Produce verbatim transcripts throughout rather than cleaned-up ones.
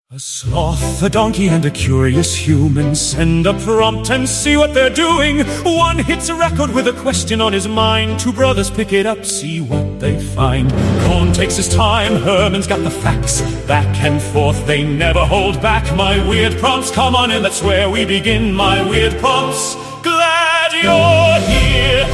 A sloth, a donkey, and a curious human send a prompt and see what they're doing. One hits a record with a question on his mind. Two brothers pick it up, see what they find. Cohn takes his time, Herman's got the facts. Back and forth, they never hold back. My weird prompts, come on in, that's where we begin. My weird prompts, glad you're here.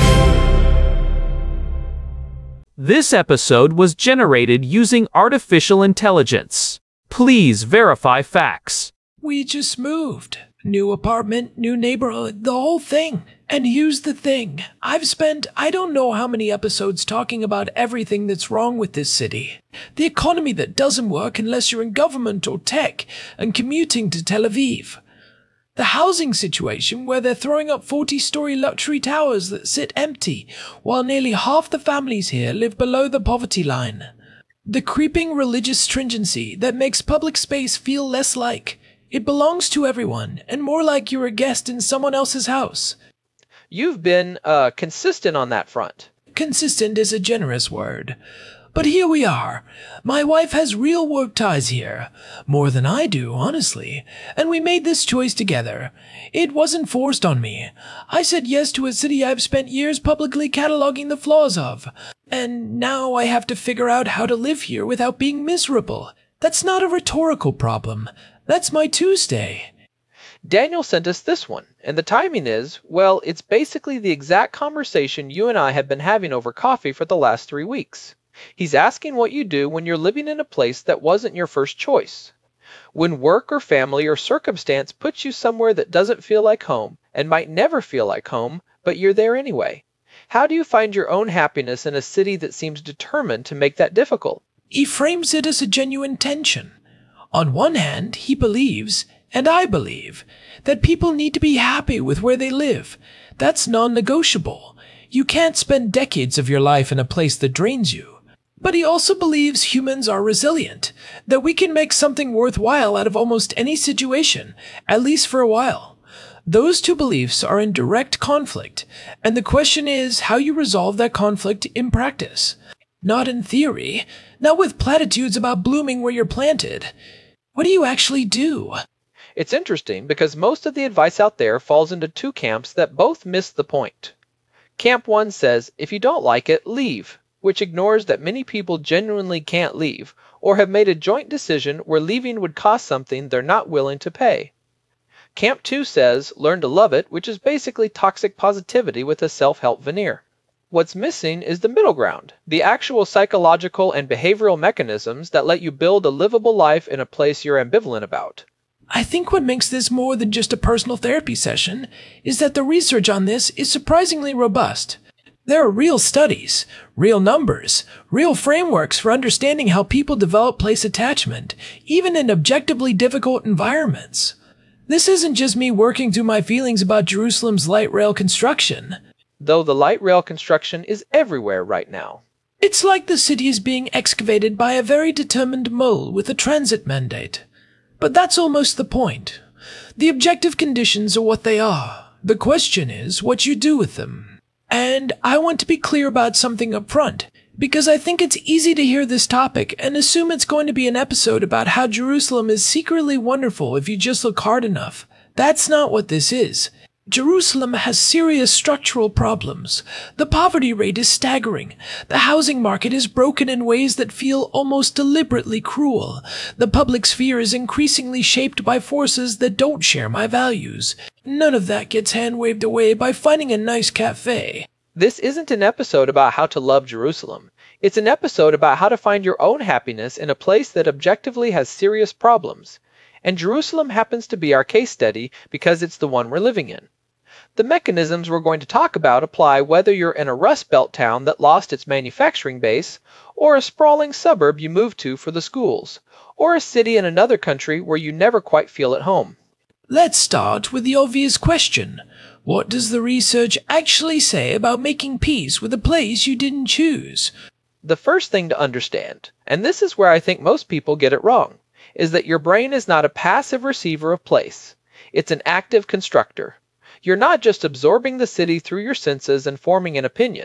This episode was generated using artificial intelligence. Please verify facts. We just moved. New apartment, new neighborhood, the whole thing. And here's the thing. I've spent I don't know how many episodes talking about everything that's wrong with this city. The economy that doesn't work unless you're in government or tech and commuting to Tel Aviv. The housing situation where they're throwing up forty-story luxury towers that sit empty while nearly half the families here live below the poverty line. The creeping religious stringency that makes public space feel less like it belongs to everyone and more like you're a guest in someone else's house. You've been uh, consistent on that front. Consistent is a generous word. But here we are. My wife has real work ties here. More than I do, honestly. And we made this choice together. It wasn't forced on me. I said yes to a city I've spent years publicly cataloging the flaws of. And now I have to figure out how to live here without being miserable. That's not a rhetorical problem. That's my Tuesday. Daniel sent us this one, and the timing is, well, it's basically the exact conversation you and I have been having over coffee for the last three weeks. He's asking what you do when you're living in a place that wasn't your first choice. When work or family or circumstance puts you somewhere that doesn't feel like home, and might never feel like home, but you're there anyway. How do you find your own happiness in a city that seems determined to make that difficult? He frames it as a genuine tension. On one hand, he believes, and I believe, that people need to be happy with where they live. That's non-negotiable. You can't spend decades of your life in a place that drains you. But he also believes humans are resilient, that we can make something worthwhile out of almost any situation, at least for a while. Those two beliefs are in direct conflict, and the question is how you resolve that conflict in practice. Not in theory, not with platitudes about blooming where you're planted. What do you actually do? It's interesting because most of the advice out there falls into two camps that both miss the point. Camp one says, if you don't like it, leave, which ignores that many people genuinely can't leave, or have made a joint decision where leaving would cost something they're not willing to pay. Camp two says, learn to love it, which is basically toxic positivity with a self-help veneer. What's missing is the middle ground, the actual psychological and behavioral mechanisms that let you build a livable life in a place you're ambivalent about. I think what makes this more than just a personal therapy session is that the research on this is surprisingly robust. There are real studies, real numbers, real frameworks for understanding how people develop place attachment, even in objectively difficult environments. This isn't just me working through my feelings about Jerusalem's light rail construction. Though the light rail construction is everywhere right now. It's like the city is being excavated by a very determined mole with a transit mandate. But that's almost the point. The objective conditions are what they are. The question is what you do with them. And I want to be clear about something up front, because I think it's easy to hear this topic and assume it's going to be an episode about how Jerusalem is secretly wonderful if you just look hard enough. That's not what this is. Jerusalem has serious structural problems. The poverty rate is staggering. The housing market is broken in ways that feel almost deliberately cruel. The public sphere is increasingly shaped by forces that don't share my values. None of that gets hand-waved away by finding a nice cafe. This isn't an episode about how to love Jerusalem. It's an episode about how to find your own happiness in a place that objectively has serious problems. And Jerusalem happens to be our case study because it's the one we're living in. The mechanisms we're going to talk about apply whether you're in a Rust Belt town that lost its manufacturing base, or a sprawling suburb you moved to for the schools, or a city in another country where you never quite feel at home. Let's start with the obvious question. What does the research actually say about making peace with a place you didn't choose? The first thing to understand, and this is where I think most people get it wrong, is that your brain is not a passive receiver of place. It's an active constructor. You're not just absorbing the city through your senses and forming an opinion.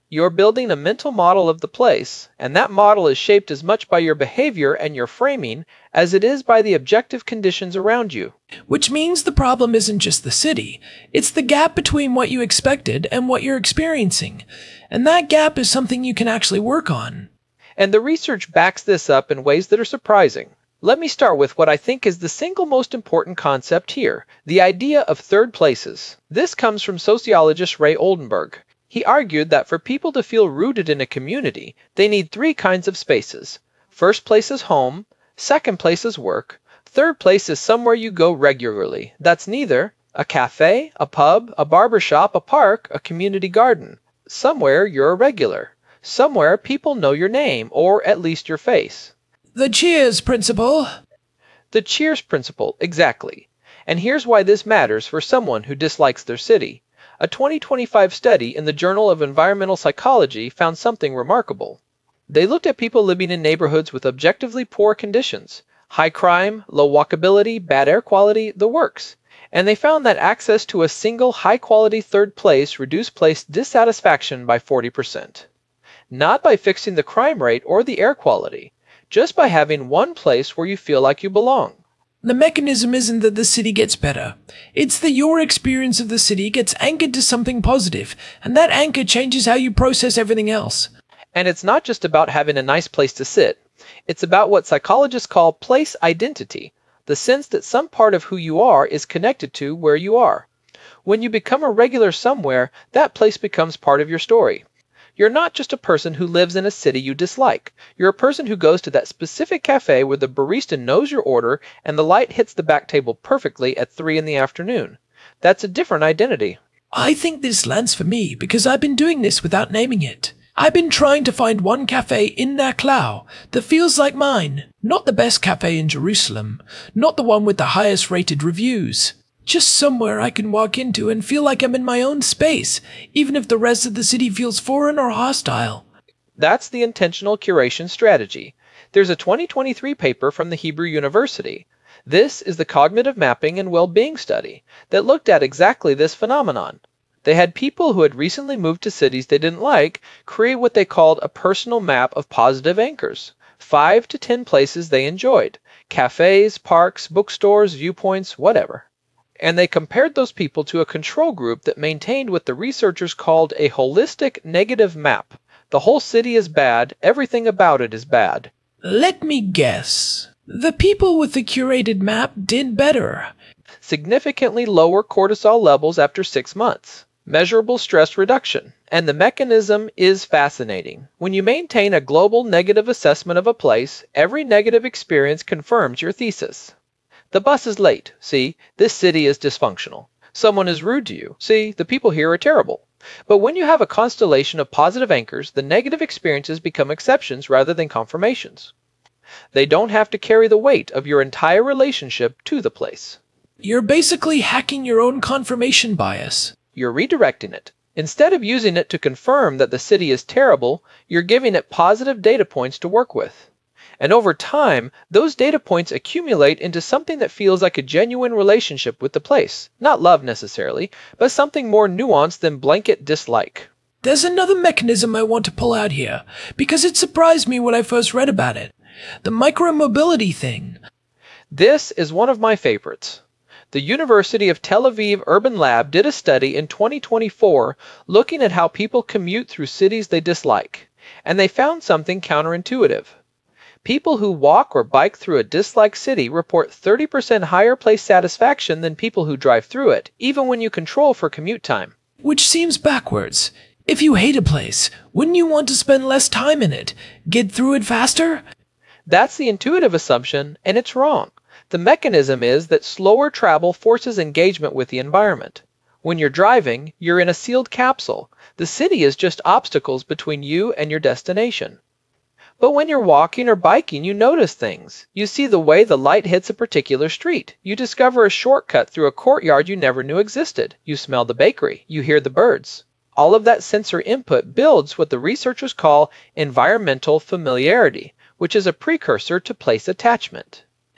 You're building a mental model of the place, and that model is shaped as much by your behavior and your framing as it is by the objective conditions around you. Which means the problem isn't just the city, it's the gap between what you expected and what you're experiencing. And that gap is something you can actually work on. And the research backs this up in ways that are surprising. Let me start with what I think is the single most important concept here, the idea of third places. This comes from sociologist Ray Oldenburg. He argued that for people to feel rooted in a community, they need three kinds of spaces. First place is home, second place is work, third place is somewhere you go regularly. That's neither a cafe, a pub, a barber shop, a park, a community garden. Somewhere you're a regular. Somewhere people know your name, or at least your face. The Cheers principle. The Cheers principle, exactly. And here's why this matters for someone who dislikes their city. A twenty twenty-five study in the Journal of Environmental Psychology found something remarkable. They looked at people living in neighborhoods with objectively poor conditions, high crime, low walkability, bad air quality, the works. And they found that access to a single high-quality third place reduced place dissatisfaction by forty percent. Not by fixing the crime rate or the air quality, just by having one place where you feel like you belong. The mechanism isn't that the city gets better. It's that your experience of the city gets anchored to something positive, and that anchor changes how you process everything else. And it's not just about having a nice place to sit. It's about what psychologists call place identity, the sense that some part of who you are is connected to where you are. When you become a regular somewhere, that place becomes part of your story. You're not just a person who lives in a city you dislike. You're a person who goes to that specific cafe where the barista knows your order and the light hits the back table perfectly at three in the afternoon. That's a different identity. I think this lands for me because I've been doing this without naming it. I've been trying to find one cafe in Naklau that feels like mine. Not the best cafe in Jerusalem. Not the one with the highest rated reviews. Just somewhere I can walk into and feel like I'm in my own space, even if the rest of the city feels foreign or hostile. That's the intentional curation strategy. There's a twenty twenty-three paper from the Hebrew University. This is the Cognitive Mapping and Well-Being Study that looked at exactly this phenomenon. They had people who had recently moved to cities they didn't like create what they called a personal map of positive anchors, five to ten places they enjoyed, cafes, parks, bookstores, viewpoints, whatever. And they compared those people to a control group that maintained what the researchers called a holistic negative map. The whole city is bad, everything about it is bad. Let me guess. The people with the curated map did better. Significantly lower cortisol levels after six months. Measurable stress reduction. And the mechanism is fascinating. When you maintain a global negative assessment of a place, every negative experience confirms your thesis. The bus is late. See, this city is dysfunctional. Someone is rude to you. See, the people here are terrible. But when you have a constellation of positive anchors, the negative experiences become exceptions rather than confirmations. They don't have to carry the weight of your entire relationship to the place. You're basically hacking your own confirmation bias. You're redirecting it. Instead of using it to confirm that the city is terrible, you're giving it positive data points to work with. And over time, those data points accumulate into something that feels like a genuine relationship with the place. Not love necessarily, but something more nuanced than blanket dislike. There's another mechanism I want to pull out here, because it surprised me when I first read about it. The micromobility thing. This is one of my favorites. The University of Tel Aviv Urban Lab did a study in twenty twenty-four looking at how people commute through cities they dislike, and they found something counterintuitive. People who walk or bike through a disliked city report thirty percent higher place satisfaction than people who drive through it, even when you control for commute time. Which seems backwards. If you hate a place, wouldn't you want to spend less time in it? Get through it faster? That's the intuitive assumption, and it's wrong. The mechanism is that slower travel forces engagement with the environment. When you're driving, you're in a sealed capsule. The city is just obstacles between you and your destination. But when you're walking or biking, you notice things. You see the way the light hits a particular street. You discover a shortcut through a courtyard you never knew existed. You smell the bakery. You hear the birds. All of that sensory input builds what the researchers call environmental familiarity, which is a precursor to place attachment.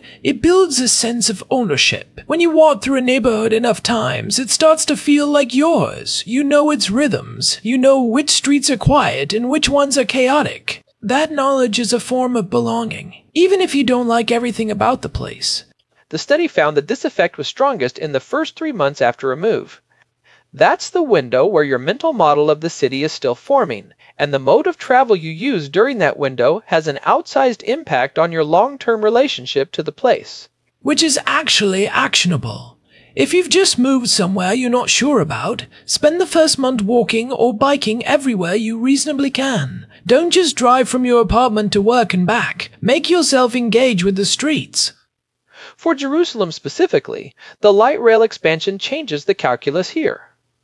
It builds a sense of ownership. When you walk through a neighborhood enough times, it starts to feel like yours. You know its rhythms. You know which streets are quiet and which ones are chaotic. That knowledge is a form of belonging, even if you don't like everything about the place. The study found that this effect was strongest in the first three months after a move. That's the window where your mental model of the city is still forming, and the mode of travel you use during that window has an outsized impact on your long-term relationship to the place. Which is actually actionable. If you've just moved somewhere you're not sure about, spend the first month walking or biking everywhere you reasonably can. Don't just drive from your apartment to work and back. Make yourself engage with the streets. For Jerusalem specifically, the light rail expansion changes the calculus here.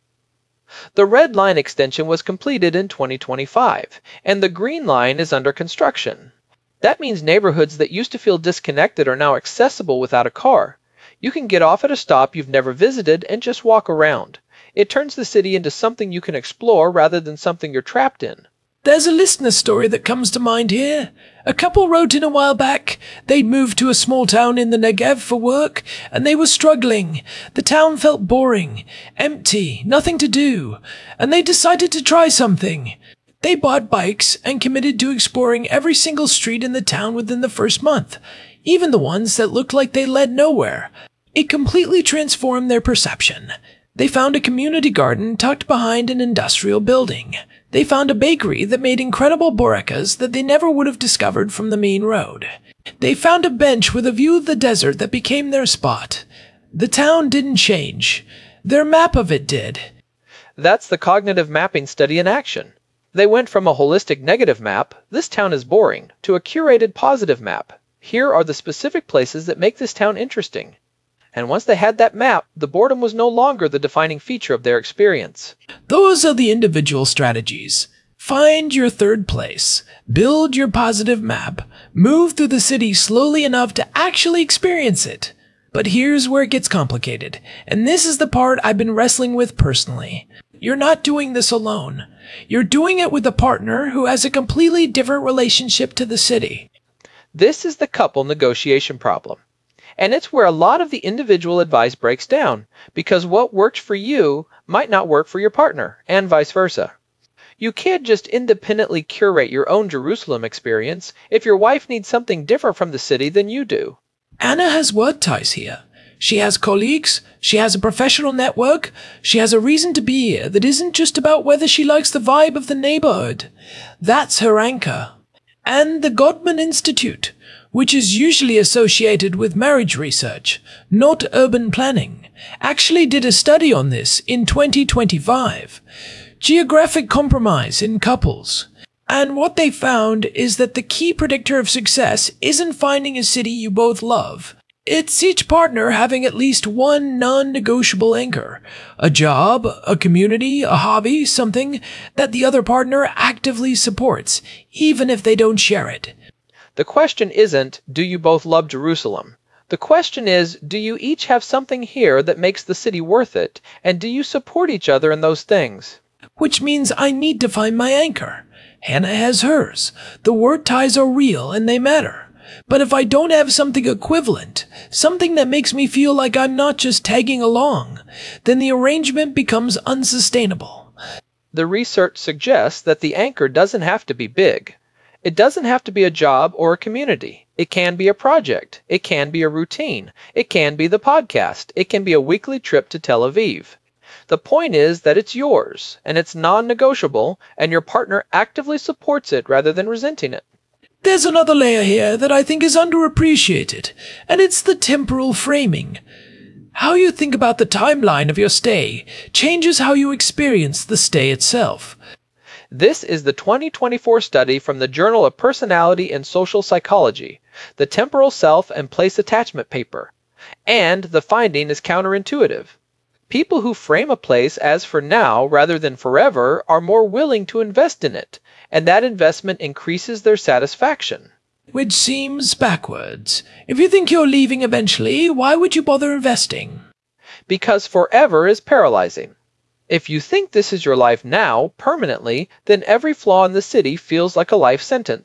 The Red Line extension was completed in twenty twenty-five, and the Green Line is under construction. That means neighborhoods that used to feel disconnected are now accessible without a car. You can get off at a stop you've never visited and just walk around. It turns the city into something you can explore rather than something you're trapped in. There's a listener story that comes to mind here. A couple wrote in a while back. They'd moved to a small town in the Negev for work, and they were struggling. The town felt boring, empty, nothing to do, and they decided to try something. They bought bikes and committed to exploring every single street in the town within the first month, even the ones that looked like they led nowhere. It completely transformed their perception. They found a community garden tucked behind an industrial building. They found a bakery that made incredible borekas that they never would have discovered from the main road. They found a bench with a view of the desert that became their spot. The town didn't change. Their map of it did. That's the cognitive mapping study in action. They went from a holistic negative map, this town is boring, to a curated positive map. Here are the specific places that make this town interesting. And once they had that map, the boredom was no longer the defining feature of their experience. Those are the individual strategies. Find your third place, build your positive map, move through the city slowly enough to actually experience it. But here's where it gets complicated, and this is the part I've been wrestling with personally. You're not doing this alone. You're doing it with a partner who has a completely different relationship to the city. This is the couple negotiation problem. And it's where a lot of the individual advice breaks down, because what worked for you might not work for your partner, and vice versa. You can't just independently curate your own Jerusalem experience if your wife needs something different from the city than you do. Anna has work ties here. She has colleagues, she has a professional network, she has a reason to be here that isn't just about whether she likes the vibe of the neighborhood. That's her anchor. And the Gottman Institute, which is usually associated with marriage research, not urban planning, actually did a study on this in twenty twenty-five. Geographic compromise in couples. And what they found is that the key predictor of success isn't finding a city you both love. It's each partner having at least one non-negotiable anchor. A job, a community, a hobby, something that the other partner actively supports, even if they don't share it. The question isn't, do you both love Jerusalem? The question is, do you each have something here that makes the city worth it, and do you support each other in those things? Which means I need to find my anchor. Hannah has hers. The word ties are real and they matter. But if I don't have something equivalent, something that makes me feel like I'm not just tagging along, then the arrangement becomes unsustainable. The research suggests that the anchor doesn't have to be big. It doesn't have to be a job or a community. It can be a project. It can be a routine. It can be the podcast. It can be a weekly trip to Tel Aviv. The point is that it's yours, and it's non-negotiable, and your partner actively supports it rather than resenting it. There's another layer here that I think is underappreciated, and it's the temporal framing. How you think about the timeline of your stay changes how you experience the stay itself. This is the twenty twenty-four study from the Journal of Personality and Social Psychology, the Temporal Self and Place Attachment paper. And the finding is counterintuitive. People who frame a place as for now rather than forever are more willing to invest in it, and that investment increases their satisfaction. Which seems backwards. If you think you're leaving eventually, why would you bother investing? Because forever is paralyzing. If you think this is your life now, permanently, then every flaw in the city feels like a life sentence.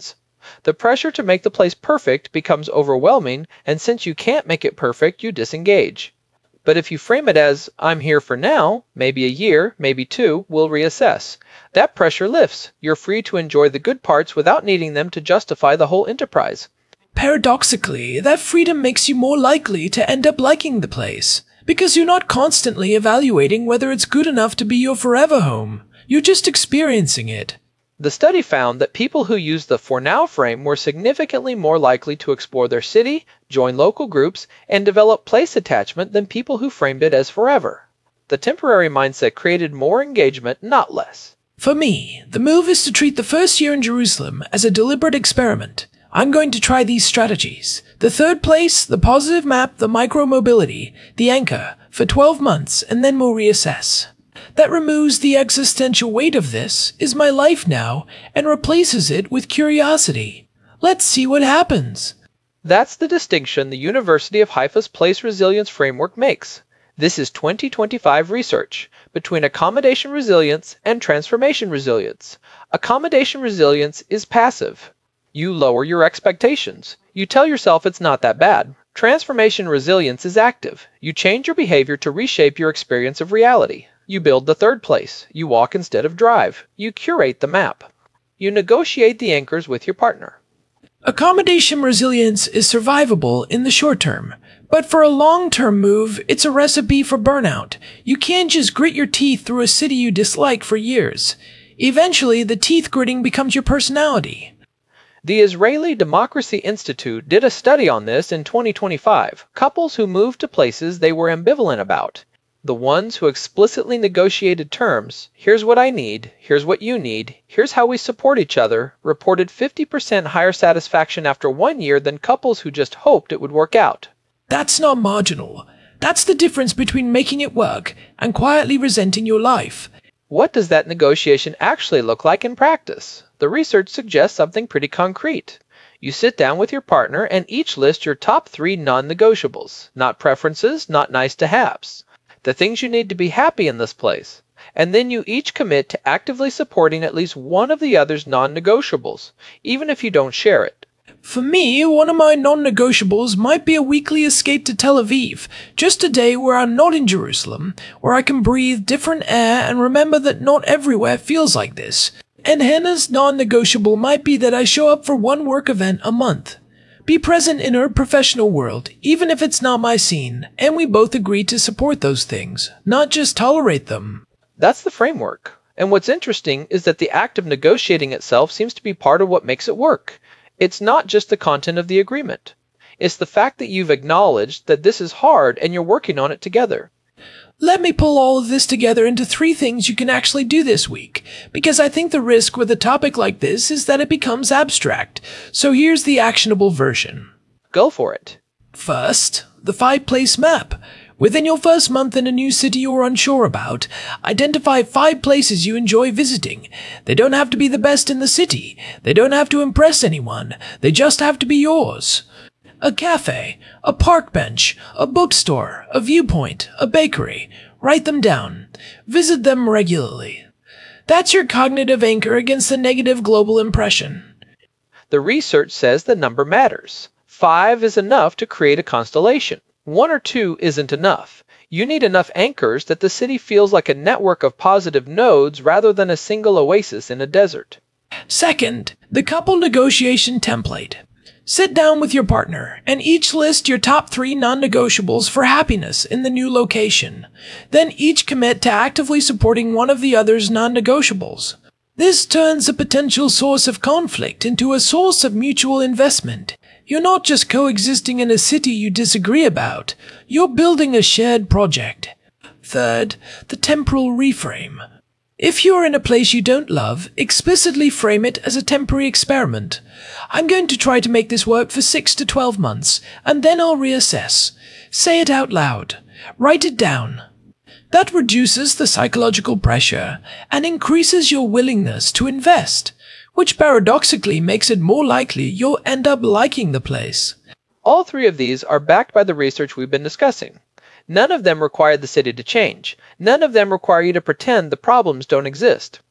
The pressure to make the place perfect becomes overwhelming, and since you can't make it perfect, you disengage. But if you frame it as, I'm here for now, maybe a year, maybe two, we'll reassess. That pressure lifts. You're free to enjoy the good parts without needing them to justify the whole enterprise. Paradoxically, that freedom makes you more likely to end up liking the place, because you're not constantly evaluating whether it's good enough to be your forever home. You're just experiencing it. The study found that people who used the for now frame were significantly more likely to explore their city, join local groups, and develop place attachment than people who framed it as forever. The temporary mindset created more engagement, not less. For me, the move is to treat the first year in Jerusalem as a deliberate experiment. I'm going to try these strategies. The third place, the positive map, the micro-mobility, the anchor, for twelve months, and then we'll reassess. That removes the existential weight of this is my life now and replaces it with curiosity. Let's see what happens. That's the distinction the University of Haifa's Place Resilience Framework makes. This is twenty twenty-five research between accommodation resilience and transformation resilience. Accommodation resilience is passive. You lower your expectations. You tell yourself it's not that bad. Transformation resilience is active. You change your behavior to reshape your experience of reality. You build the third place. You walk instead of drive. You curate the map. You negotiate the anchors with your partner. Accommodation resilience is survivable in the short term, but for a long-term move, it's a recipe for burnout. You can't just grit your teeth through a city you dislike for years. Eventually, the teeth gritting becomes your personality. The Israeli Democracy Institute did a study on this in twenty twenty-five. Couples who moved to places they were ambivalent about. The ones who explicitly negotiated terms, here's what I need, here's what you need, here's how we support each other, reported fifty percent higher satisfaction after one year than couples who just hoped it would work out. That's not marginal. That's the difference between making it work and quietly resenting your life. What does that negotiation actually look like in practice? The research suggests something pretty concrete. You sit down with your partner and each list your top three non-negotiables, not preferences, not nice-to-haves. The things you need to be happy in this place. And then you each commit to actively supporting at least one of the other's non-negotiables, even if you don't share it. For me, one of my non-negotiables might be a weekly escape to Tel Aviv, just a day where I'm not in Jerusalem, where I can breathe different air and remember that not everywhere feels like this. And Hannah's non-negotiable might be that I show up for one work event a month. Be present in her professional world, even if it's not my scene, and we both agree to support those things, not just tolerate them. That's the framework. And what's interesting is that the act of negotiating itself seems to be part of what makes it work. It's not just the content of the agreement. It's the fact that you've acknowledged that this is hard and you're working on it together. Let me pull all of this together into three things you can actually do this week, because I think the risk with a topic like this is that it becomes abstract. So here's the actionable version. Go for it. First, the five-place map. Within your first month in a new city you're unsure about, identify five places you enjoy visiting. They don't have to be the best in the city. They don't have to impress anyone. They just have to be yours. A cafe, a park bench, a bookstore, a viewpoint, a bakery. Write them down. Visit them regularly. That's your cognitive anchor against the negative global impression. The research says the number matters. Five is enough to create a constellation. One or two isn't enough. You need enough anchors that the city feels like a network of positive nodes rather than a single oasis in a desert. Second, the couple negotiation template. Sit down with your partner and each list your top three non-negotiables for happiness in the new location. Then each commit to actively supporting one of the other's non-negotiables. This turns a potential source of conflict into a source of mutual investment. You're not just coexisting in a city you disagree about. You're building a shared project. Third, the temporal reframe. If you're in a place you don't love, explicitly frame it as a temporary experiment. I'm going to try to make this work for six to twelve months, and then I'll reassess. Say it out loud. Write it down. That reduces the psychological pressure and increases your willingness to invest, which paradoxically makes it more likely you'll end up liking the place. All three of these are backed by the research we've been discussing. None of them require the city to change. None of them require you to pretend the problems don't exist.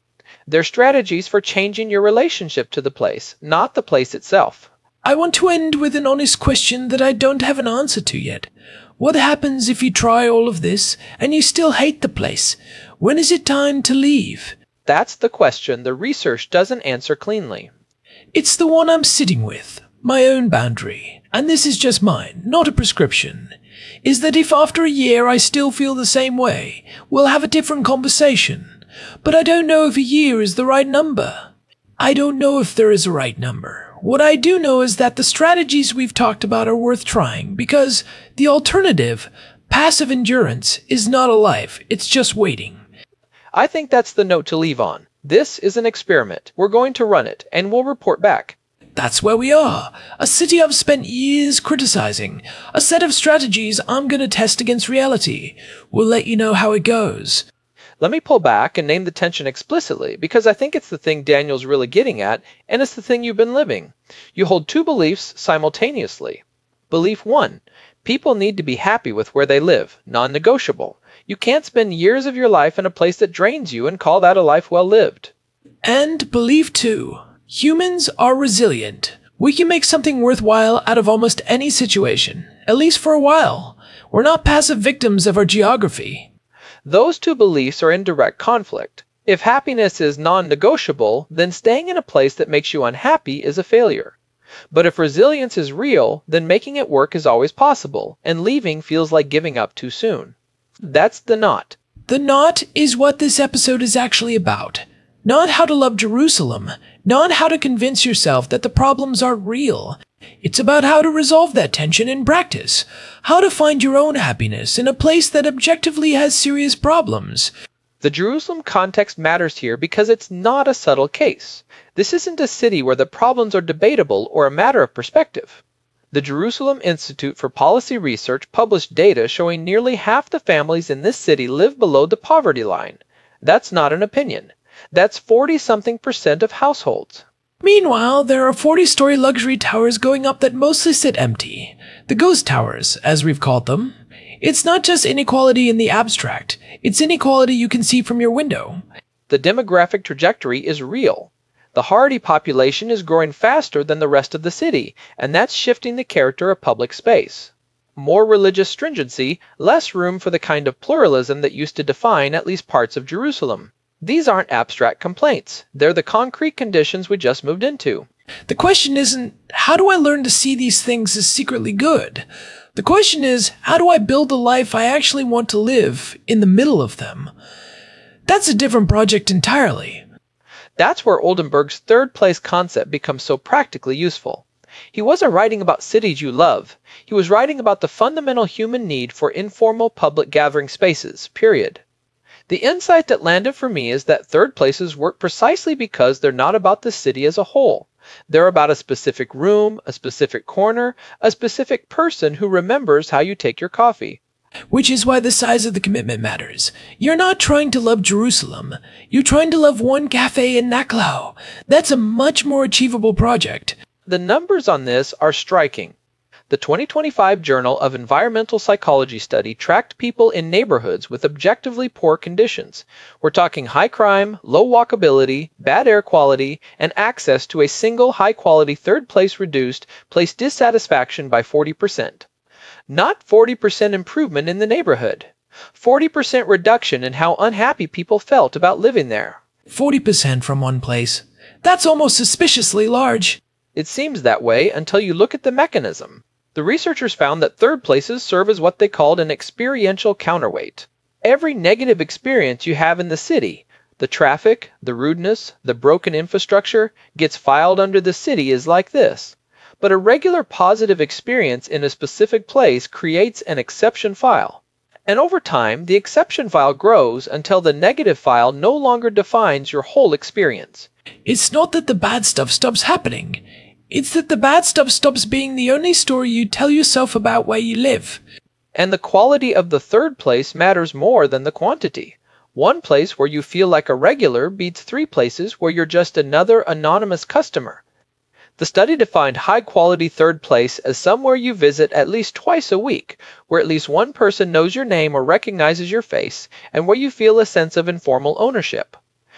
They're strategies for changing your relationship to the place, not the place itself. I want to end with an honest question that I don't have an answer to yet. What happens if you try all of this and you still hate the place? When is it time to leave? That's the question the research doesn't answer cleanly. It's the one I'm sitting with, my own boundary, and this is just mine, not a prescription, is that if after a year I still feel the same way, we'll have a different conversation. But I don't know if a year is the right number. I don't know if there is a right number. What I do know is that the strategies we've talked about are worth trying, because the alternative, passive endurance, is not a life, it's just waiting. I think that's the note to leave on. This is an experiment. We're going to run it, and we'll report back. That's where we are. A city I've spent years criticizing. A set of strategies I'm going to test against reality. We'll let you know how it goes. Let me pull back and name the tension explicitly, because I think it's the thing Daniel's really getting at, and it's the thing you've been living. You hold two beliefs simultaneously. Belief one, people need to be happy with where they live, non-negotiable. You can't spend years of your life in a place that drains you and call that a life well lived. And belief two, humans are resilient. We can make something worthwhile out of almost any situation, at least for a while. We're not passive victims of our geography. Those two beliefs are in direct conflict. If happiness is non-negotiable, then staying in a place that makes you unhappy is a failure. But if resilience is real, then making it work is always possible, and leaving feels like giving up too soon. That's the knot. The knot is what this episode is actually about. Not how to love Jerusalem, not how to convince yourself that the problems are real. It's about how to resolve that tension in practice, how to find your own happiness in a place that objectively has serious problems. The Jerusalem context matters here because it's not a subtle case. This isn't a city where the problems are debatable or a matter of perspective. The Jerusalem Institute for Policy Research published data showing nearly half the families in this city live below the poverty line. That's not an opinion. That's forty-something percent of households. Meanwhile, there are forty-story luxury towers going up that mostly sit empty. The ghost towers, as we've called them. It's not just inequality in the abstract. It's inequality you can see from your window. The demographic trajectory is real. The Haredi population is growing faster than the rest of the city, and that's shifting the character of public space. More religious stringency, less room for the kind of pluralism that used to define at least parts of Jerusalem. These aren't abstract complaints. They're the concrete conditions we just moved into. The question isn't, how do I learn to see these things as secretly good? The question is, how do I build the life I actually want to live in the middle of them? That's a different project entirely. That's where Oldenburg's third place concept becomes so practically useful. He wasn't writing about cities you love. He was writing about the fundamental human need for informal public gathering spaces, period. The insight that landed for me is that third places work precisely because they're not about the city as a whole. They're about a specific room, a specific corner, a specific person who remembers how you take your coffee. Which is why the size of the commitment matters. You're not trying to love Jerusalem. You're trying to love one cafe in Naklau. That's a much more achievable project. The numbers on this are striking. The twenty twenty-five Journal of Environmental Psychology study tracked people in neighborhoods with objectively poor conditions. We're talking high crime, low walkability, bad air quality, and access to a single high-quality third place reduced place dissatisfaction by forty percent. Not forty percent improvement in the neighborhood. forty percent reduction in how unhappy people felt about living there. forty percent from one place. That's almost suspiciously large. It seems that way until you look at the mechanism. The researchers found that third places serve as what they called an experiential counterweight. Every negative experience you have in the city, the traffic, the rudeness, the broken infrastructure, gets filed under the city is like this. But a regular positive experience in a specific place creates an exception file. And over time, the exception file grows until the negative file no longer defines your whole experience. It's not that the bad stuff stops happening. It's that the bad stuff stops being the only story you tell yourself about where you live. And the quality of the third place matters more than the quantity. One place where you feel like a regular beats three places where you're just another anonymous customer. The study defined high-quality third place as somewhere you visit at least twice a week, where at least one person knows your name or recognizes your face, and where you feel a sense of informal ownership.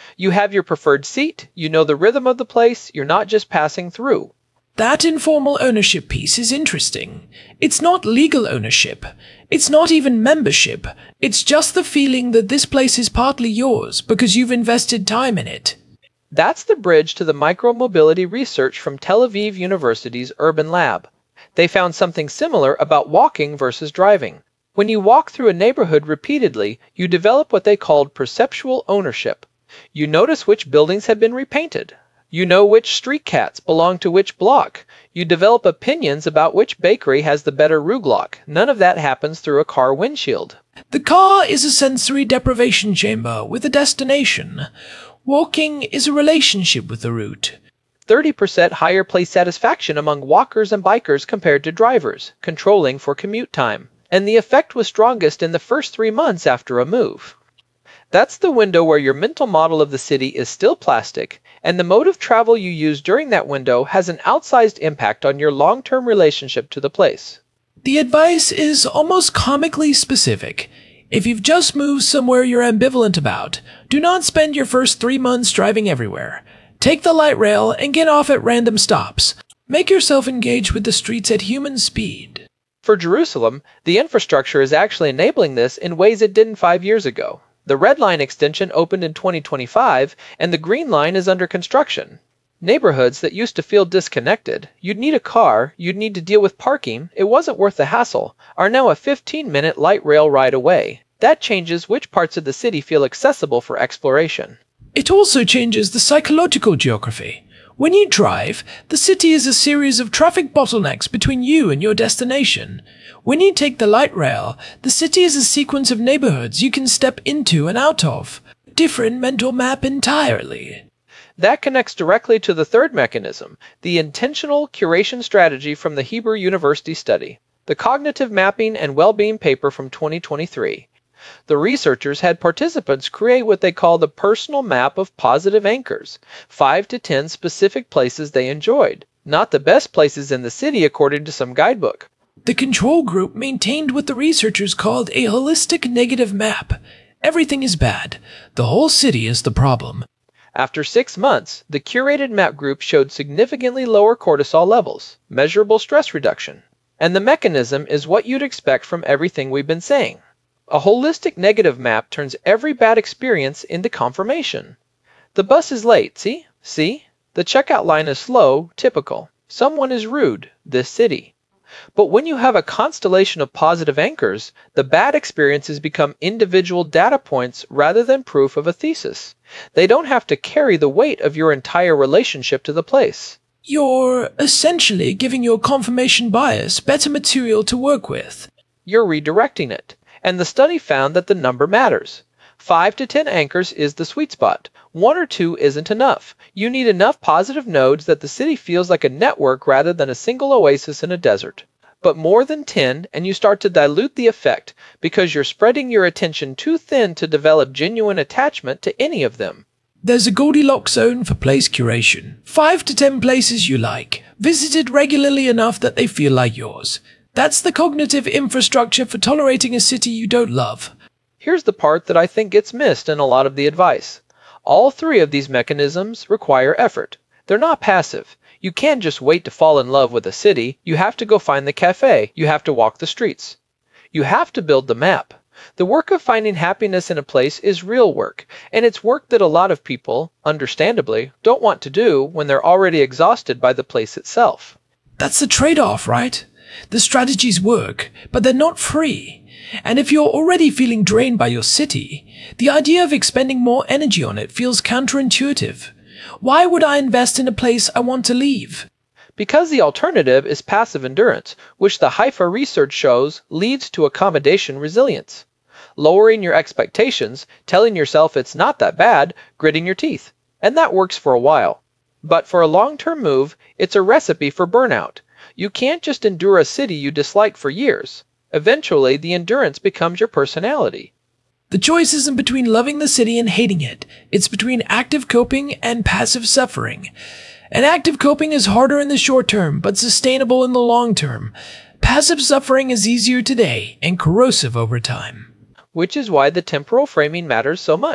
You have your preferred seat, you know the rhythm of the place, you're not just passing through. That informal ownership piece is interesting. It's not legal ownership. It's not even membership. It's just the feeling that this place is partly yours because you've invested time in it. That's the bridge to the micromobility research from Tel Aviv University's Urban Lab. They found something similar about walking versus driving. When you walk through a neighborhood repeatedly, you develop what they called perceptual ownership. You notice which buildings have been repainted. You know which street cats belong to which block. You develop opinions about which bakery has the better rouglock. None of that happens through a car windshield. The car is a sensory deprivation chamber with a destination. Walking is a relationship with the route. thirty percent higher place satisfaction among walkers and bikers compared to drivers, controlling for commute time. And the effect was strongest in the first three months after a move. That's the window where your mental model of the city is still plastic, and the mode of travel you use during that window has an outsized impact on your long-term relationship to the place. The advice is almost comically specific. If you've just moved somewhere you're ambivalent about, do not spend your first three months driving everywhere. Take the light rail and get off at random stops. Make yourself engage with the streets at human speed. For Jerusalem, the infrastructure is actually enabling this in ways it didn't five years ago. The Red Line extension opened in twenty twenty-five, and the Green Line is under construction. Neighborhoods that used to feel disconnected, you'd need a car, you'd need to deal with parking, it wasn't worth the hassle, are now a fifteen-minute light rail ride away. That changes which parts of the city feel accessible for exploration. It also changes the psychological geography. When you drive, the city is a series of traffic bottlenecks between you and your destination. When you take the light rail, the city is a sequence of neighborhoods you can step into and out of. Different mental map entirely. That connects directly to the third mechanism, the intentional curation strategy from the Hebrew University study, the cognitive mapping and well-being paper from twenty twenty-three. The researchers had participants create what they call the personal map of positive anchors, five to ten specific places they enjoyed, not the best places in the city according to some guidebook. The control group maintained what the researchers called a holistic negative map. Everything is bad. The whole city is the problem. After six months, the curated map group showed significantly lower cortisol levels, measurable stress reduction. And the mechanism is what you'd expect from everything we've been saying. A holistic negative map turns every bad experience into confirmation. The bus is late, see? See? The checkout line is slow, typical. Someone is rude, this city. But when you have a constellation of positive anchors, the bad experiences become individual data points rather than proof of a thesis. They don't have to carry the weight of your entire relationship to the place. You're essentially giving your confirmation bias better material to work with. You're redirecting it. And the study found that the number matters. Five to ten anchors is the sweet spot. One or two isn't enough. You need enough positive nodes that the city feels like a network rather than a single oasis in a desert. But more than ten, and you start to dilute the effect because you're spreading your attention too thin to develop genuine attachment to any of them. There's a Goldilocks zone for place curation. Five to ten places you like, visited regularly enough that they feel like yours. That's the cognitive infrastructure for tolerating a city you don't love. Here's the part that I think gets missed in a lot of the advice. All three of these mechanisms require effort. They're not passive. You can't just wait to fall in love with a city. You have to go find the cafe. You have to walk the streets. You have to build the map. The work of finding happiness in a place is real work, and it's work that a lot of people, understandably, don't want to do when they're already exhausted by the place itself. That's the trade-off, right? The strategies work, but they're not free. And if you're already feeling drained by your city, the idea of expending more energy on it feels counterintuitive. Why would I invest in a place I want to leave? Because the alternative is passive endurance, which the Haifa research shows leads to accommodation resilience. Lowering your expectations, telling yourself it's not that bad, gritting your teeth. And that works for a while. But for a long-term move, it's a recipe for burnout. You can't just endure a city you dislike for years. Eventually, the endurance becomes your personality. The choice isn't between loving the city and hating it. It's between active coping and passive suffering. And active coping is harder in the short term, but sustainable in the long term. Passive suffering is easier today and corrosive over time. Which is why the temporal framing matters so much.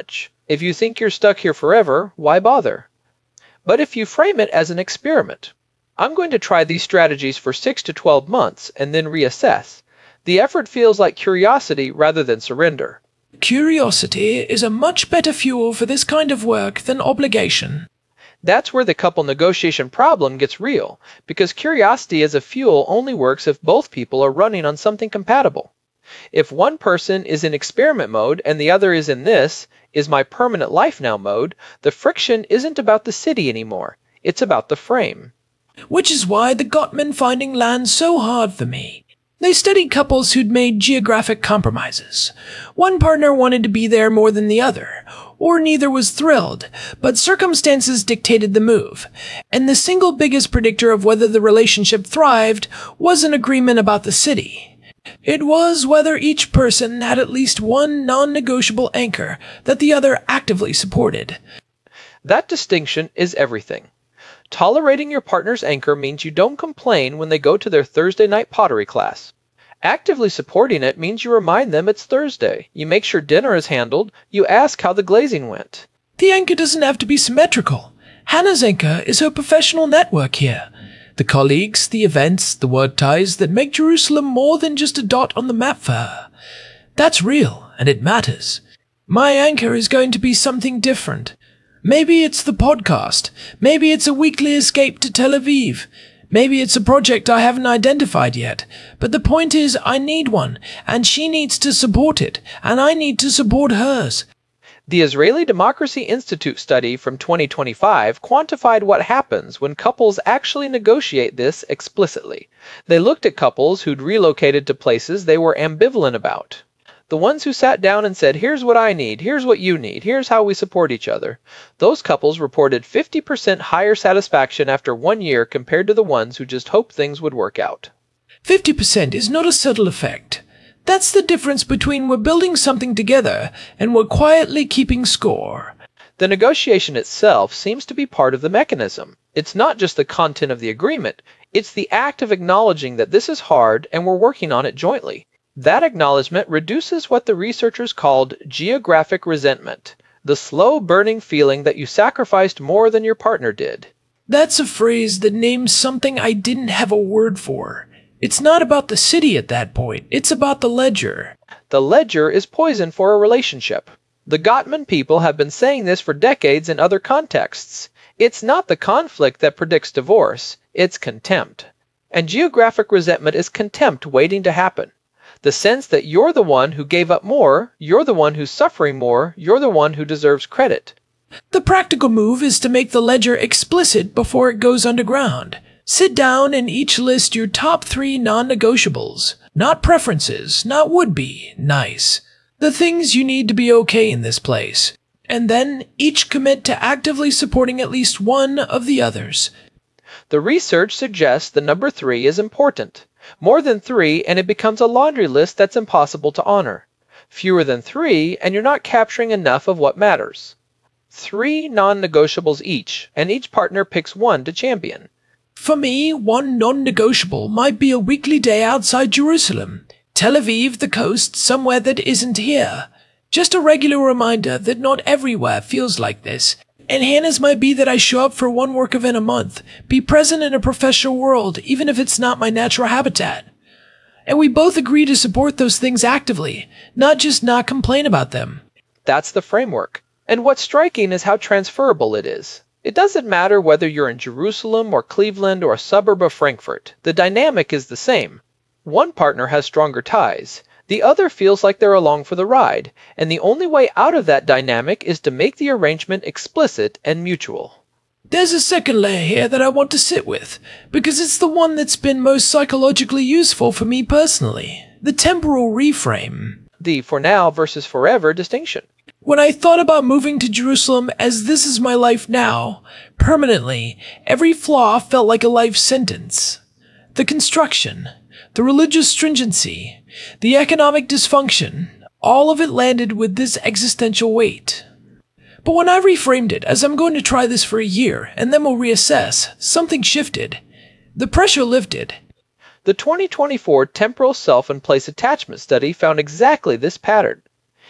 If you think you're stuck here forever, why bother? But if you frame it as an experiment, I'm going to try these strategies for six to twelve months and then reassess. The effort feels like curiosity rather than surrender. Curiosity is a much better fuel for this kind of work than obligation. That's where the couple negotiation problem gets real, because curiosity as a fuel only works if both people are running on something compatible. If one person is in experiment mode and the other is in this, is my permanent life now mode, the friction isn't about the city anymore. It's about the frame. Which is why the Gottman finding lands so hard for me. They studied couples who'd made geographic compromises. One partner wanted to be there more than the other, or neither was thrilled, but circumstances dictated the move, and the single biggest predictor of whether the relationship thrived was an agreement about the city. It was whether each person had at least one non-negotiable anchor that the other actively supported. That distinction is everything. Tolerating your partner's anchor means you don't complain when they go to their Thursday night pottery class. Actively supporting it means you remind them it's Thursday. You make sure dinner is handled. You ask how the glazing went. The anchor doesn't have to be symmetrical. Hannah's anchor is her professional network here. The colleagues, the events, the word ties that make Jerusalem more than just a dot on the map for her. That's real, and it matters. My anchor is going to be something different. Maybe it's the podcast. Maybe it's a weekly escape to Tel Aviv. Maybe it's a project I haven't identified yet. But the point is, I need one, and she needs to support it, and I need to support hers. The Israeli Democracy Institute study from twenty twenty-five quantified what happens when couples actually negotiate this explicitly. They looked at couples who'd relocated to places they were ambivalent about. The ones who sat down and said, here's what I need, here's what you need, here's how we support each other. Those couples reported fifty percent higher satisfaction after one year compared to the ones who just hoped things would work out. fifty percent is not a subtle effect. That's the difference between we're building something together and we're quietly keeping score. The negotiation itself seems to be part of the mechanism. It's not just the content of the agreement, it's the act of acknowledging that this is hard and we're working on it jointly. That acknowledgement reduces what the researchers called geographic resentment, the slow burning feeling that you sacrificed more than your partner did. That's a phrase that names something I didn't have a word for. It's not about the city at that point, it's about the ledger. The ledger is poison for a relationship. The Gottman people have been saying this for decades in other contexts. It's not the conflict that predicts divorce, it's contempt. And geographic resentment is contempt waiting to happen. The sense that you're the one who gave up more, you're the one who's suffering more, you're the one who deserves credit. The practical move is to make the ledger explicit before it goes underground. Sit down and each list your top three non-negotiables. Not preferences, not would-be, nice. The things you need to be okay in this place. And then each commit to actively supporting at least one of the others. The research suggests the number three is important. More than three, and it becomes a laundry list that's impossible to honor. Fewer than three, and you're not capturing enough of what matters. Three non-negotiables each, and each partner picks one to champion. For me, one non-negotiable might be a weekly day outside Jerusalem. Tel Aviv, the coast, somewhere that isn't here. Just a regular reminder that not everywhere feels like this. And Hannah's might be that I show up for one work event a month, be present in a professional world, even if it's not my natural habitat. And we both agree to support those things actively, not just not complain about them. That's the framework. And what's striking is how transferable it is. It doesn't matter whether you're in Jerusalem or Cleveland or a suburb of Frankfurt. The dynamic is the same. One partner has stronger ties. The other feels like they're along for the ride, and the only way out of that dynamic is to make the arrangement explicit and mutual. There's a second layer here that I want to sit with, because it's the one that's been most psychologically useful for me personally. The temporal reframe. The for now versus forever distinction. When I thought about moving to Jerusalem as this is my life now, permanently, every flaw felt like a life sentence. The construction, the religious stringency, the economic dysfunction, all of it landed with this existential weight. But when I reframed it as I'm going to try this for a year and then we'll reassess, something shifted. The pressure lifted. The twenty twenty-four Temporal Self and Place Attachment Study found exactly this pattern.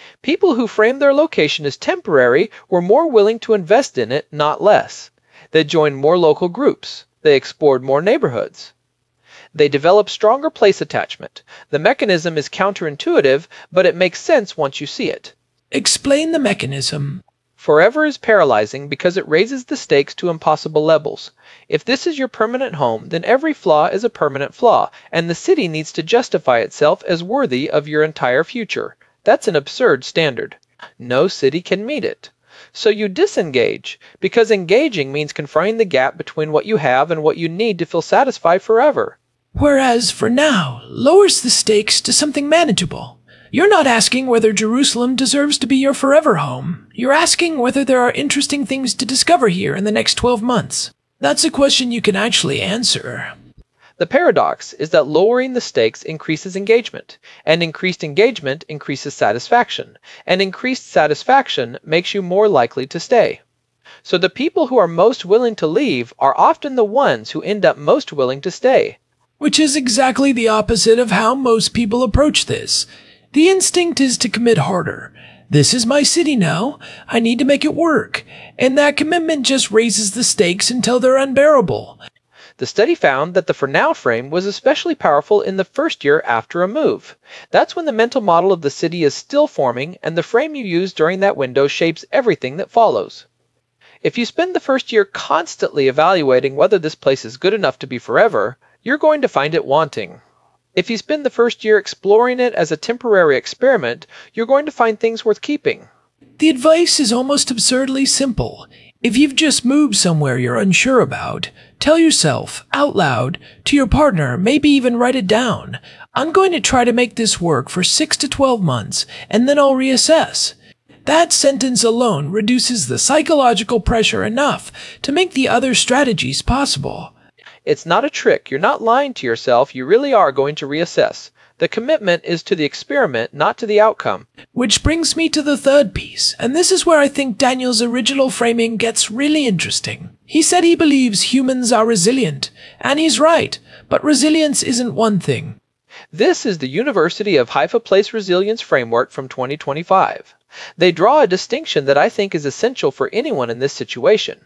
People who framed their location as temporary were more willing to invest in it, not less. They joined more local groups. They explored more neighborhoods. They developed stronger place attachment. The mechanism is counterintuitive, but it makes sense once you see it. Explain the mechanism. Forever is paralyzing because it raises the stakes to impossible levels. If this is your permanent home, then every flaw is a permanent flaw, and the city needs to justify itself as worthy of your entire future. That's an absurd standard. No city can meet it. So you disengage, because engaging means confronting the gap between what you have and what you need to feel satisfied forever. Whereas, for now, lowers the stakes to something manageable. You're not asking whether Jerusalem deserves to be your forever home. You're asking whether there are interesting things to discover here in the next twelve months. That's a question you can actually answer. The paradox is that lowering the stakes increases engagement, and increased engagement increases satisfaction, and increased satisfaction makes you more likely to stay. So the people who are most willing to leave are often the ones who end up most willing to stay. Which is exactly the opposite of how most people approach this. The instinct is to commit harder. This is my city now. I need to make it work. And that commitment just raises the stakes until they're unbearable. The study found that the for now frame was especially powerful in the first year after a move. That's when the mental model of the city is still forming, and the frame you use during that window shapes everything that follows. If you spend the first year constantly evaluating whether this place is good enough to be forever, you're going to find it wanting. If you spend the first year exploring it as a temporary experiment, you're going to find things worth keeping. The advice is almost absurdly simple. If you've just moved somewhere you're unsure about, tell yourself, out loud, to your partner, maybe even write it down, I'm going to try to make this work for six to twelve months, and then I'll reassess. That sentence alone reduces the psychological pressure enough to make the other strategies possible. It's not a trick. You're not lying to yourself. You really are going to reassess. The commitment is to the experiment, not to the outcome. Which brings me to the third piece, and this is where I think Daniel's original framing gets really interesting. He said he believes humans are resilient, and he's right, but resilience isn't one thing. This is the University of Haifa Place Resilience Framework from twenty twenty-five. They draw a distinction that I think is essential for anyone in this situation.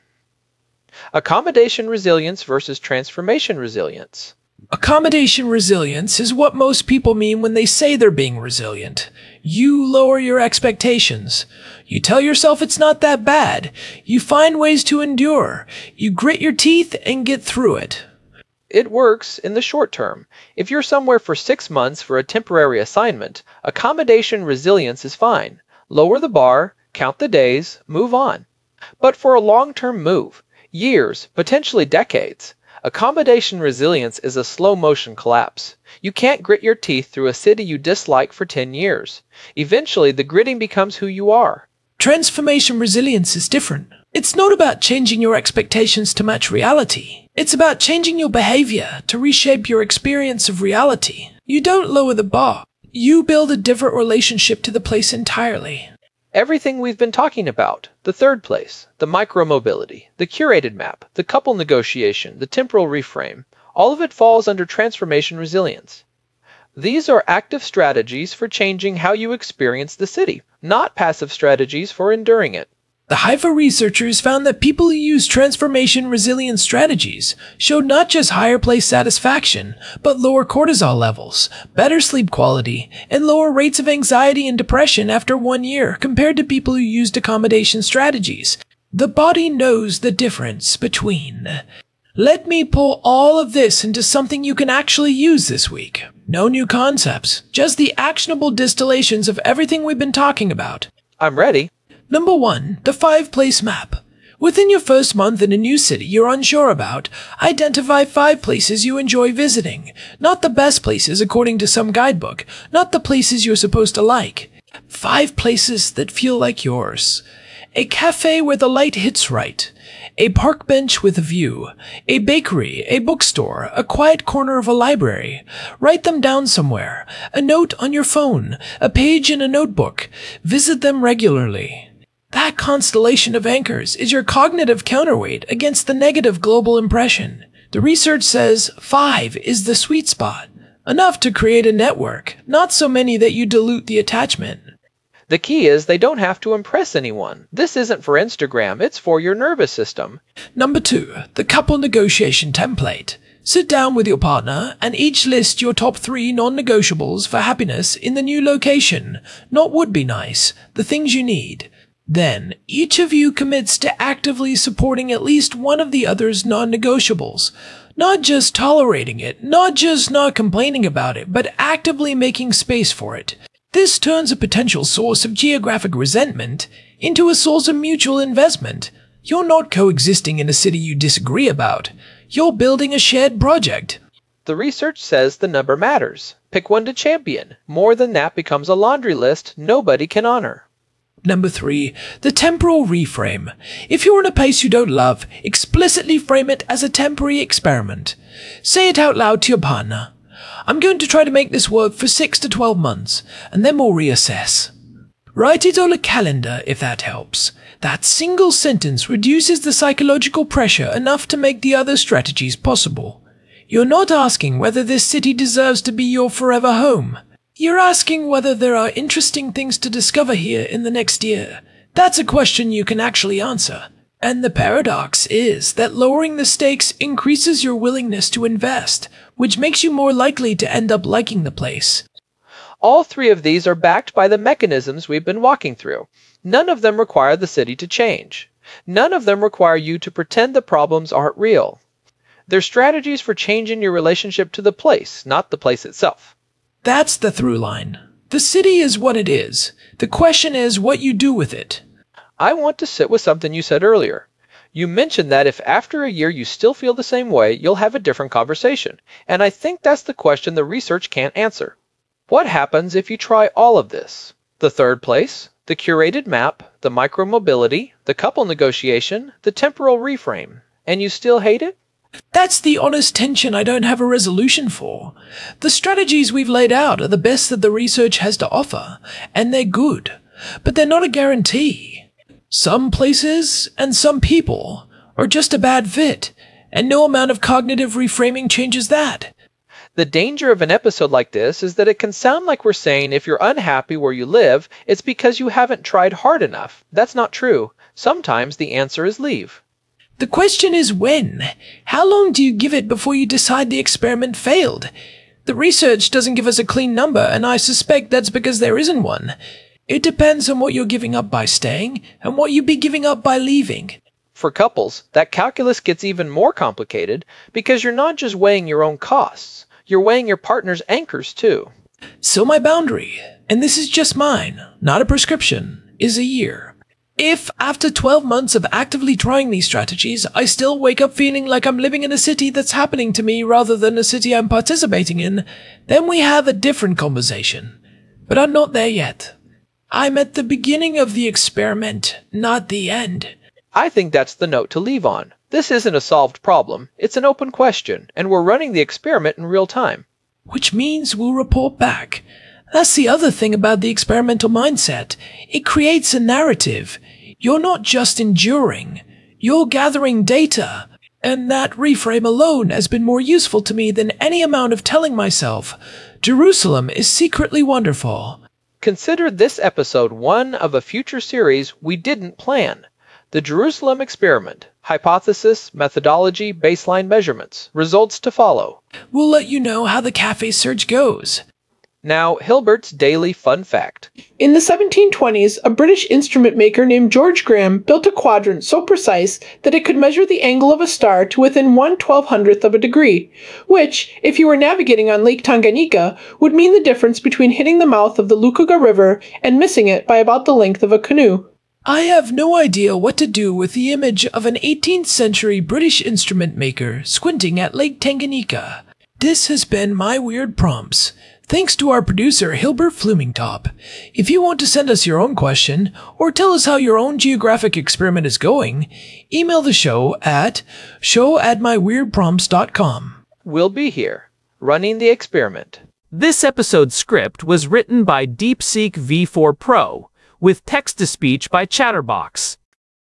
Accommodation resilience versus transformation resilience. Accommodation resilience is what most people mean when they say they're being resilient. You lower your expectations. You tell yourself it's not that bad. You find ways to endure. You grit your teeth and get through it. It works in the short term. If you're somewhere for six months for a temporary assignment, accommodation resilience is fine. Lower the bar, count the days, move on. But for a long-term move, years, potentially decades, accommodation resilience is a slow-motion collapse. You can't grit your teeth through a city you dislike for ten years. Eventually, the gritting becomes who you are. Transformation resilience is different. It's not about changing your expectations to match reality. It's about changing your behavior to reshape your experience of reality. You don't lower the bar. You build a different relationship to the place entirely. Everything we've been talking about, the third place, the micromobility, the curated map, the couple negotiation, the temporal reframe, all of it falls under transformation resilience. These are active strategies for changing how you experience the city, not passive strategies for enduring it. The Haifa researchers found that people who use transformation resilience strategies showed not just higher place satisfaction, but lower cortisol levels, better sleep quality, and lower rates of anxiety and depression after one year compared to people who used accommodation strategies. The body knows the difference between. Let me pull all of this into something you can actually use this week. No new concepts, just the actionable distillations of everything we've been talking about. I'm ready. Number one, the five-place map. Within your first month in a new city you're unsure about, identify five places you enjoy visiting. Not the best places according to some guidebook, not the places you're supposed to like. Five places that feel like yours. A cafe where the light hits right. A park bench with a view. A bakery, a bookstore, a quiet corner of a library. Write them down somewhere. A note on your phone. A page in a notebook. Visit them regularly. That constellation of anchors is your cognitive counterweight against the negative global impression. The research says five is the sweet spot. Enough to create a network, not so many that you dilute the attachment. The key is they don't have to impress anyone. This isn't for Instagram, it's for your nervous system. Number two, the couple negotiation template. Sit down with your partner and each list your top three non-negotiables for happiness in the new location. Not would be nice, the things you need. Then, each of you commits to actively supporting at least one of the other's non-negotiables. Not just tolerating it, not just not complaining about it, but actively making space for it. This turns a potential source of geographic resentment into a source of mutual investment. You're not coexisting in a city you disagree about. You're building a shared project. The research says the number matters. Pick one to champion. More than that becomes a laundry list nobody can honor. Number three, the temporal reframe. If you're in a place you don't love, explicitly frame it as a temporary experiment. Say it out loud to your partner. I'm going to try to make this work for six to twelve months, and then we'll reassess. Write it on a calendar if that helps. That single sentence reduces the psychological pressure enough to make the other strategies possible. You're not asking whether this city deserves to be your forever home. You're asking whether there are interesting things to discover here in the next year. That's a question you can actually answer. And the paradox is that lowering the stakes increases your willingness to invest, which makes you more likely to end up liking the place. All three of these are backed by the mechanisms we've been walking through. None of them require the city to change. None of them require you to pretend the problems aren't real. They're strategies for changing your relationship to the place, not the place itself. That's the through line. The city is what it is. The question is what you do with it. I want to sit with something you said earlier. You mentioned that if after a year you still feel the same way, you'll have a different conversation. And I think that's the question the research can't answer. What happens if you try all of this? The third place, the curated map, the micromobility, the couple negotiation, the temporal reframe, and you still hate it? That's the honest tension I don't have a resolution for. The strategies we've laid out are the best that the research has to offer, and they're good, but they're not a guarantee. Some places and some people are just a bad fit, and no amount of cognitive reframing changes that. The danger of an episode like this is that it can sound like we're saying if you're unhappy where you live, it's because you haven't tried hard enough. That's not true. Sometimes the answer is leave. The question is when. How long do you give it before you decide the experiment failed? The research doesn't give us a clean number, and I suspect that's because there isn't one. It depends on what you're giving up by staying and what you'd be giving up by leaving. For couples, that calculus gets even more complicated because you're not just weighing your own costs. You're weighing your partner's anchors too. So my boundary, and this is just mine, not a prescription, is a year. If, after twelve months of actively trying these strategies, I still wake up feeling like I'm living in a city that's happening to me rather than a city I'm participating in, then we have a different conversation. But I'm not there yet. I'm at the beginning of the experiment, not the end. I think that's the note to leave on. This isn't a solved problem. It's an open question, and we're running the experiment in real time. Which means we'll report back. That's the other thing about the experimental mindset. It creates a narrative. You're not just enduring. You're gathering data. And that reframe alone has been more useful to me than any amount of telling myself, Jerusalem is secretly wonderful. Consider this episode one of a future series we didn't plan. The Jerusalem Experiment. Hypothesis, methodology, baseline measurements. Results to follow. We'll let you know how the cafe search goes. Now, Hilbert's daily fun fact. In the seventeen twenties, a British instrument maker named George Graham built a quadrant so precise that it could measure the angle of a star to within one twelve hundredth of a degree, which, if you were navigating on Lake Tanganyika, would mean the difference between hitting the mouth of the Lukuga River and missing it by about the length of a canoe. I have no idea what to do with the image of an eighteenth century British instrument maker squinting at Lake Tanganyika. This has been My Weird Prompts. Thanks to our producer, Hilbert Flumingtop. If you want to send us your own question, or tell us how your own geographic experiment is going, email the show at show at my weird prompts dot com. We'll be here, running the experiment. This episode's script was written by DeepSeek V four Pro, with text-to-speech by Chatterbox.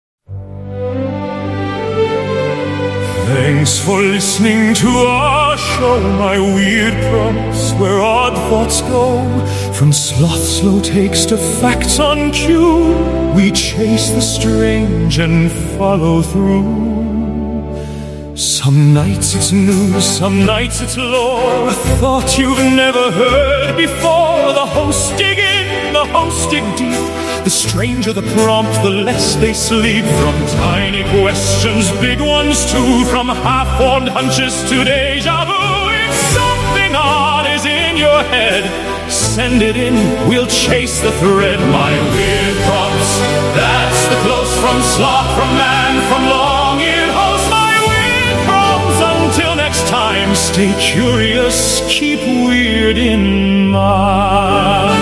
Thanks for listening to our show, My Weird Prompts, where odd thoughts go. From sloth slow takes to facts on cue, we chase the strange and follow through. Some nights it's news, some nights it's lore, a thought you've never heard before. The hosts dig in, the hosts dig deep. The stranger the prompt, the less they sleep. From tiny questions, big ones too. From half-formed hunches to deja vu. If something odd is in your head, send it in, we'll chase the thread. My weird prompts, that's the close from sloth, from man, from long-eared host. My weird prompts, until next time, stay curious, keep weird in mind.